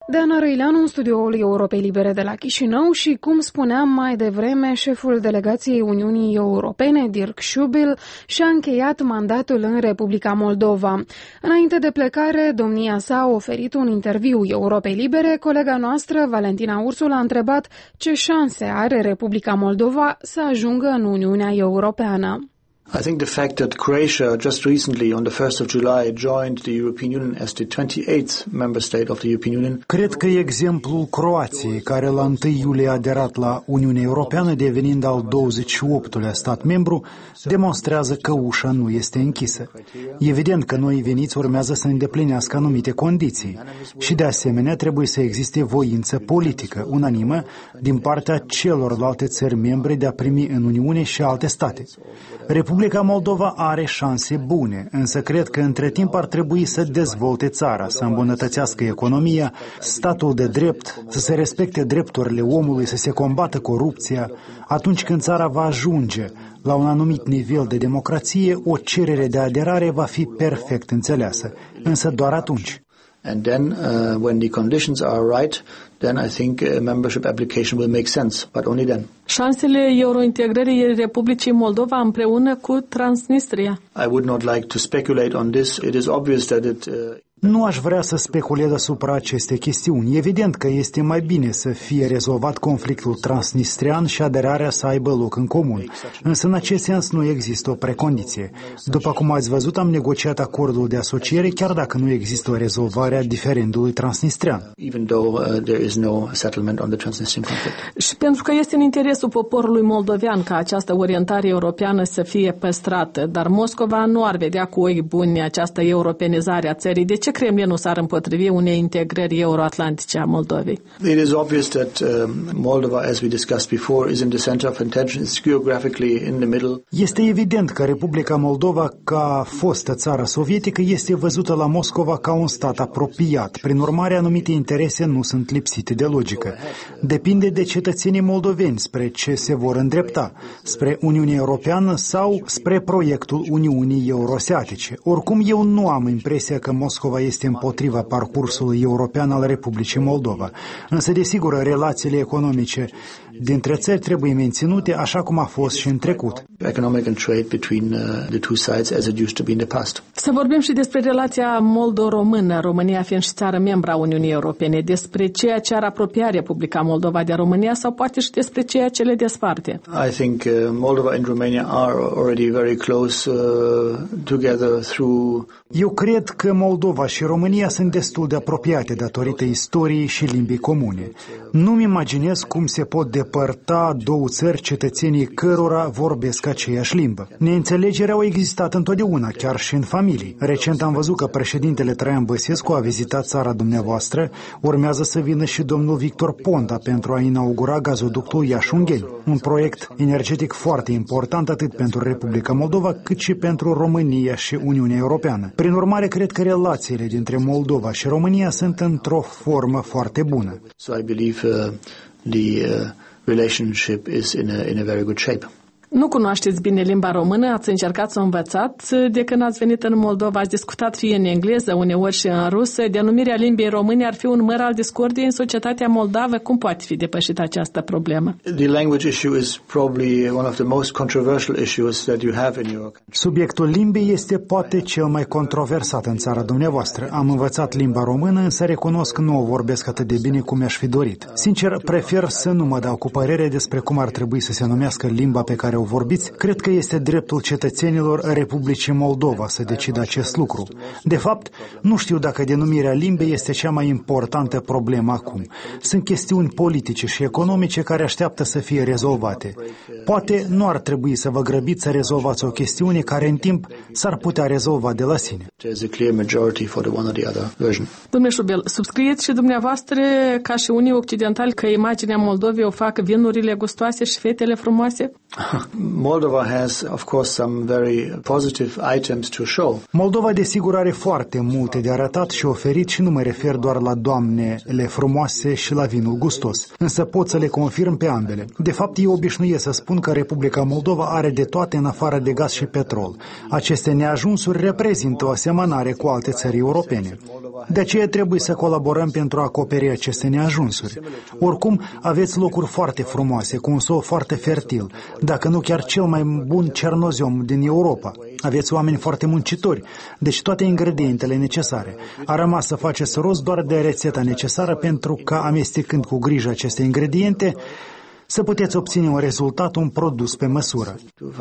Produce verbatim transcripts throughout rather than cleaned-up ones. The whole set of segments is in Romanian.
Deana Răileanu în studioul Europei Libere de la Chișinău și, cum spuneam mai devreme, șeful delegației Uniunii Europene, Dirk Schubil, și-a încheiat mandatul în Republica Moldova. Înainte de plecare, domnia sa a oferit un interviu Europei Libere. Colega noastră, Valentina Ursul, a întrebat ce șanse are Republica Moldova să ajungă în Uniunea Europeană. I think the fact that Croatia just recently, on the first of July, joined the European Union as the twenty-eighth member state of the European Union. Cred că exemplul Croației, care la întâi iulie a aderat la Uniunea Europeană, devenind al douăzeci și optulea stat membru, demonstrează că ușa nu este închisă. Evident că noi veniți urmează să îndeplinească anumite condiții și, de asemenea, trebuie să existe voință politică unanimă din partea celorlalte țări membre de a primi în Uniune și alte state. Republica Moldova are șanse bune, însă cred că între timp ar trebui să dezvolte țara, să îmbunătățească economia, statul de drept, să se respecte drepturile omului, să se combată corupția. Atunci când țara va ajunge la un anumit nivel de democrație, o cerere de aderare va fi perfect înțeleasă, însă doar atunci. And then, uh, when the conditions are right, then I think a membership application will make sense, but only then. Șansele eurointegrării Republicii Moldova împreună cu Transnistria. I would not like to speculate on this. It is obvious that it uh, Nu aș vrea să speculez asupra acestei chestiuni. Evident că este mai bine să fie rezolvat conflictul transnistrian și aderarea să aibă loc în comun. Însă în acest sens nu există o precondiție. După cum ați văzut, am negociat acordul de asociere chiar dacă nu există o rezolvare a diferendului transnistrian. Even though uh, there is no settlement on the Transnistrian conflict. Și pentru că este în interesul poporului moldovean ca această orientare europeană să fie păstrată, dar Moscova nu ar vedea cu ochi buni această europenizare a țării. De ce Kremlinul s-ar împotrivi unei integrări euroatlantice a Moldovei? It is obvious that uh, Moldova, as we discussed before, is in the center of attention. It's geographically in the middle. Este evident că Republica Moldova, ca fostă țară sovietică, este văzută la Moscova ca un stat apropiat. Prin urmare, anumite interese nu sunt lipsite de logică. Depinde de cetățenii moldoveni spre ce se vor îndrepta, spre Uniunea Europeană sau spre proiectul Uniunii Eurasiatice. Oricum, eu nu am impresia că Moscova este împotriva parcursului european al Republicii Moldova. Însă, desigur, relațiile economice dintre țări trebuie menținute așa cum a fost și în trecut. Economic and trade between uh, the two sides as it used to be in the past. Să vorbim și despre relația moldo-română, România fiind și țară membra a Uniunii Europene, despre ceea ce ar apropia Republica Moldova de România sau poate și despre ceea ce le desparte. I think uh, Moldova and Romania are already very close uh, together through. Eu cred că Moldova și România sunt destul de apropiate datorită istoriei și limbii comune. Nu-mi imaginez cum se pot depărta două țări cetățenii cărora vorbesc aceeași limbă. Neînțelegeri au existat întotdeauna, chiar și în familii. Recent am văzut că președintele Traian Băsescu a vizitat țara dumneavoastră, urmează să vină și domnul Victor Ponta pentru a inaugura gazoductul Iași-Ungheni, un proiect energetic foarte important atât pentru Republica Moldova cât și pentru România și Uniunea Europeană. Prin urmare, cred că relațiile dintre Moldova și România sunt într-o formă foarte bună. So I believe uh, the uh, relationship is in a in a very good shape. Nu cunoașteți bine limba română, ați încercat să o învățați de când ați venit în Moldova, ați discutat fie în engleză, uneori și în rusă. Denumirea limbii române ar fi un măr al discordiei în societatea moldavă. Cum poate fi depășită această problemă? The language issue is probably one of the most controversial issues that you have in your country. Subiectul limbii este poate cel mai controversat în țara dumneavoastră. Am învățat limba română, însă recunosc că nu o vorbesc atât de bine cum mi-aș fi dorit. Sincer, prefer să nu mă dau cu părere despre cum ar trebui să se numească limba pe care o vorbiți. Cred că este dreptul cetățenilor Republicii Moldova să decidă acest lucru. De fapt, nu știu dacă denumirea limbii este cea mai importantă problemă acum. Sunt chestiuni politice și economice care așteaptă să fie rezolvate. Poate nu ar trebui să vă grăbiți să rezolvați o chestiune care în timp s-ar putea rezolva de la sine. Domnule Schubil, subscrieți și dumneavoastră ca și unii occidentali că imaginea Moldovei o fac vinurile gustoase și fetele frumoase? Moldova has, of course, some very positive items to show. Moldova, desigur, are foarte multe de arătat și oferit și nu mă refer doar la doamnele frumoase și la vinul gustos, însă pot să le confirm pe ambele. De fapt, eu obișnuiesc să spun că Republica Moldova are de toate în afară de gaz și petrol. Aceste neajunsuri reprezintă o asemenea asemănare cu alte țări europene. De aceea trebuie să colaborăm pentru a acoperi aceste neajunsuri. Oricum, aveți locuri foarte frumoase, cu un sol foarte fertil, dacă nu chiar cel mai bun cernoziom din Europa. Aveți oameni foarte muncitori, deci toate ingredientele necesare. A rămas să faceți rost doar de rețeta necesară pentru ca, amestecând cu grijă aceste ingrediente, să puteți obține un rezultat, un produs pe măsură.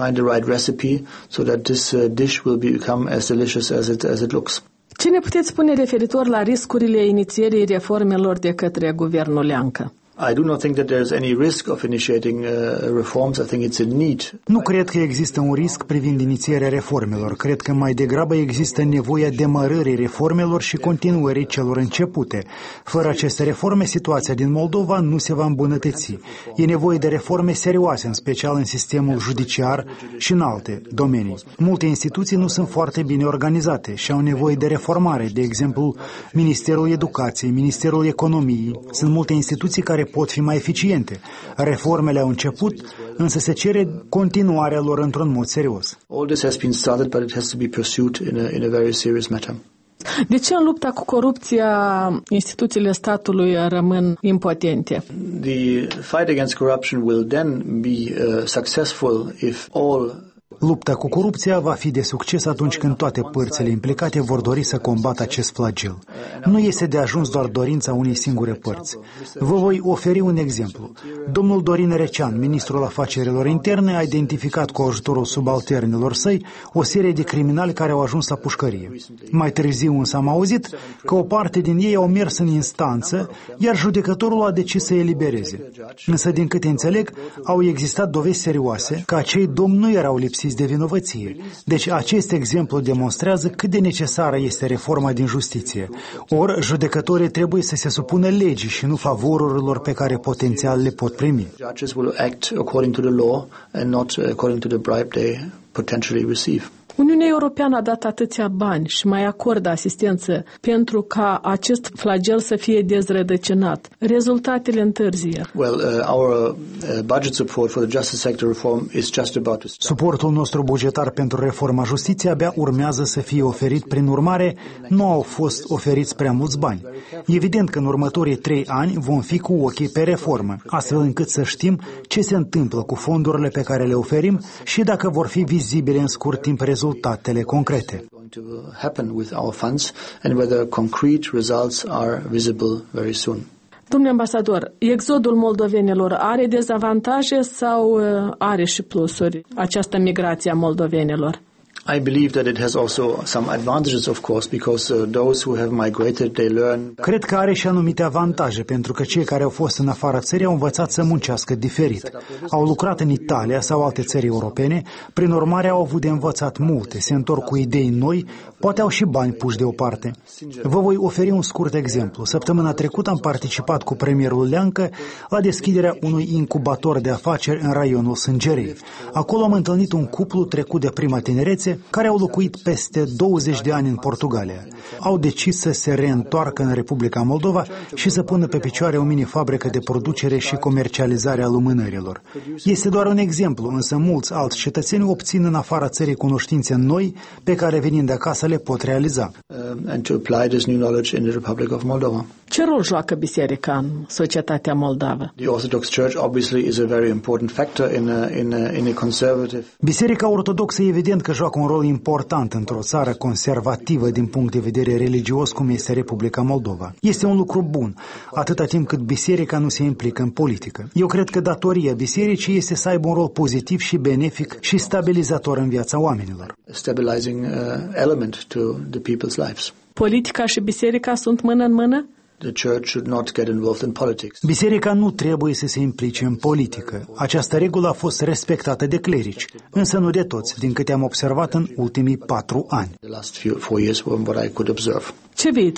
Ce ne puteți spune referitor la riscurile inițierii reformelor de către guvernul Leancă? I do not think that there is any risk of initiating uh, reforms. I think it's a need. Nu cred că există un risc privind inițierea reformelor. Cred că mai degrabă există nevoia demarării reformelor și continuării celor începute. Fără aceste reforme, situația din Moldova nu se va îmbunătăți. E nevoie de reforme serioase, în special în sistemul judiciar și în alte domenii. Multe instituții nu sunt foarte bine organizate și au nevoie de reformare. De exemplu, Ministerul Educației, Ministerul Economiei. Sunt multe instituții care pot fi mai eficiente. Reformele au început, însă se cere continuarea lor într-un mod serios. All this has been started, but it has to be pursued in a, in a very serious matter. De ce în lupta cu corupția instituțiile statului rămân impotente? The fight against corruption will then be uh, successful if all Lupta cu corupția va fi de succes atunci când toate părțile implicate vor dori să combată acest flagel. Nu este de ajuns doar dorința unei singure părți. Vă voi oferi un exemplu. Domnul Dorin Recean, ministrul afacerilor interne, a identificat cu ajutorul subalternilor săi o serie de criminali care au ajuns la pușcărie. Mai târziu însă am auzit că o parte din ei au mers în instanță, iar judecătorul a decis să elibereze. Însă, din câte înțeleg, au existat dovezi serioase că acei domni nu erau lipsiți de vinovăție. Deci acest exemplu demonstrează cât de necesară este reforma din justiție. Ori judecătorii trebuie să se supună legii și nu favorurilor pe care potențial le pot primi. Judges will act according to the law and not according to the bribe they potentially receive. Uniunea Europeană a dat atâția bani și mai acordă asistență pentru ca acest flagel să fie dezrădăcinat. Rezultatele întârzie. Well, uh, our uh, budget support for the justice sector reform is just about to start. Suportul nostru bugetar pentru reforma justiției abia urmează să fie oferit, prin urmare, nu au fost oferiți prea mulți bani. Evident că în următorii trei ani vom fi cu ochii pe reformă, astfel încât să știm ce se întâmplă cu fondurile pe care le oferim și dacă vor fi vizibile în scurt timp rezultatele concrete. To happen with our funds and whether concrete results are visible very soon. Domnule ambasador, exodul moldovenilor are dezavantaje sau are și plusuri, această migrație a moldovenilor? I believe that it has also some advantages, of course, because uh, those who have migrated, they learn. Cred că are și anumite avantaje, pentru că cei care au fost în afara țării au învățat să muncească diferit. Au lucrat în Italia sau alte țări europene, prin urmare au avut de învățat multe, se întorc cu idei noi, poate au și bani puși deoparte. Vă voi oferi un scurt exemplu. Săptămâna trecută am participat cu premierul Leancă la deschiderea unui incubator de afaceri în raionul Sângerei. Acolo am întâlnit un cuplu trecut de prima tinerețe, care au locuit peste douăzeci de ani în Portugalia. Au decis să se reîntoarcă în Republica Moldova și să pună pe picioare o mini-fabrică de producere și comercializare a lumânărilor. Este doar un exemplu, însă mulți alți cetățeni obțin în afara țării cunoștințe noi pe care, venind de acasă, le pot realiza. And to apply this new knowledge in the Republic of Moldova. Ce rol joacă biserica în societatea moldavă? The Orthodox Church obviously is a very important factor in a, in a, in a conservative. Biserica ortodoxă evident că joacă un rol important într-o țară conservativă din punct de vedere religios cum este Republica Moldova. Este un lucru bun, atâta timp cât biserica nu se implică în politică. Eu cred că datoria bisericii este să aibă un rol pozitiv și benefic și stabilizator în viața oamenilor. Stabilizing uh, element to the people's lives. Politica și biserica sunt mână în mână? The church should not get involved in politics. Biserica nu trebuie să se implice în politică. Această regulă a fost respectată de clerici, însă nu de toți, din câte am observat în ultimii patru ani. The last few four years were what I could observe. Ce viitor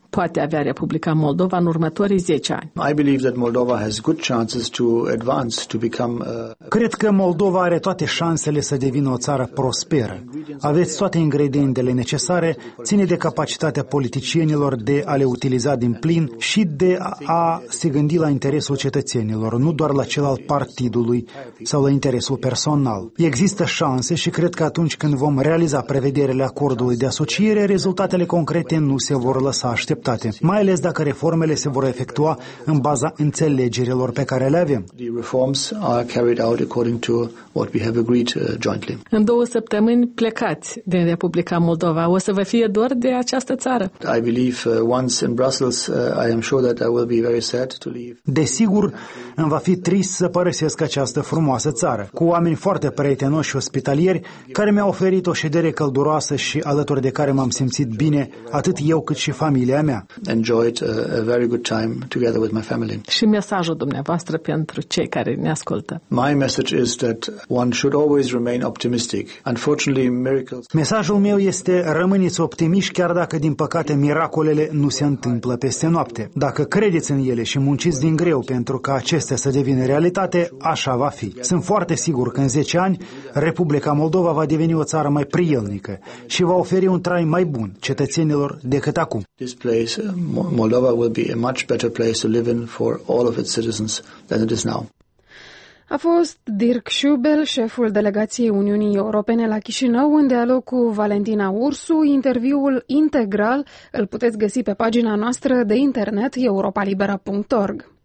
poate avea Republica Moldova în următorii zece ani? I believe that Moldova has good chances to advance, to become a... Cred că Moldova are toate șansele să devină o țară prosperă. Aveți toate ingredientele necesare, ține de capacitatea politicienilor de a le utiliza din plin și de a se gândi la interesul cetățenilor, nu doar la cel al partidului sau la interesul personal. Există șanse și cred că atunci când vom realiza prevederile acordului de asociere, rezultatele concrete nu se vor lăsa așteptate, mai ales dacă reformele se vor efectua în baza înțelegerilor pe care le avem. The reforms are carried out according to what we have agreed uh, jointly. În două săptămâni plecați din Republica Moldova. O să vă fie dor de această țară? I believe uh, once in Brussels, uh, I am sure that I will be very sad to leave. Desigur, îmi va fi trist să părăsesc această frumoasă țară, cu oameni foarte prietenoși și ospitalieri, care mi-au oferit o ședere călduroasă și alături de care m-am simțit bine, atât eu cât și familia mea. Enjoyed a, a very good time together with my family. Și mesajul dumneavoastră pentru cei care ne ascultă? My message is that one should always remain optimistic. Unfortunately, miracles... Mesajul meu este: rămâneți optimiști chiar dacă, din păcate, miracolele nu se întâmplă peste noapte. Dacă credeți în ele și munciți din greu pentru ca acestea să devină realitate, așa va fi. Sunt foarte sigur că în zece ani Republica Moldova va deveni o țară mai prielnică și va oferi un trai mai bun cetățenilor decât acum. This place, Moldova, will be a much better place to live in for all of its citizens than it is now. A fost Dirk Schubel, șeful delegației Uniunii Europene la Chișinău, în dialog cu Valentina Ursu. Interviul integral îl puteți găsi pe pagina noastră de internet europa libera punct org.